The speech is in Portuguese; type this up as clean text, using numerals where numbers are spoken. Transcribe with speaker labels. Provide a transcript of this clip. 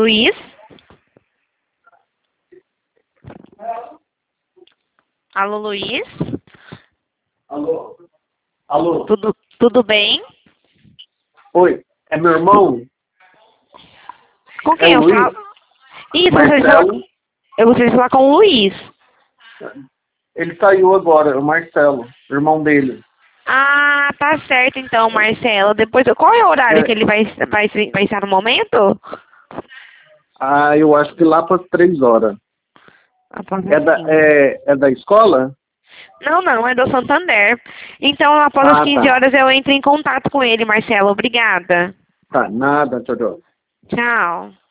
Speaker 1: Luiz? Alô, Luiz?
Speaker 2: Alô? Alô?
Speaker 1: Tudo bem?
Speaker 2: Oi, é meu irmão?
Speaker 1: Com quem
Speaker 2: É o
Speaker 1: eu
Speaker 2: Luiz?
Speaker 1: falo? Isso,
Speaker 2: Marcelo?
Speaker 1: eu gostaria de falar com o Luiz.
Speaker 2: Ele saiu agora, o Marcelo, irmão dele.
Speaker 1: Ah, tá certo então, Marcelo. Depois, qual é o horário que
Speaker 2: É,
Speaker 1: ele vai estar no momento?
Speaker 2: eu acho que lá para 3 horas.
Speaker 1: Após
Speaker 2: É
Speaker 1: as
Speaker 2: da,
Speaker 1: 15.
Speaker 2: é, é da escola?
Speaker 1: Não, é do Santander. Então, após as
Speaker 2: Ah,
Speaker 1: 15
Speaker 2: tá.
Speaker 1: horas eu entro em contato com ele, Marcelo. Obrigada.
Speaker 2: Tá, nada, tchau, tchau.
Speaker 1: Tchau.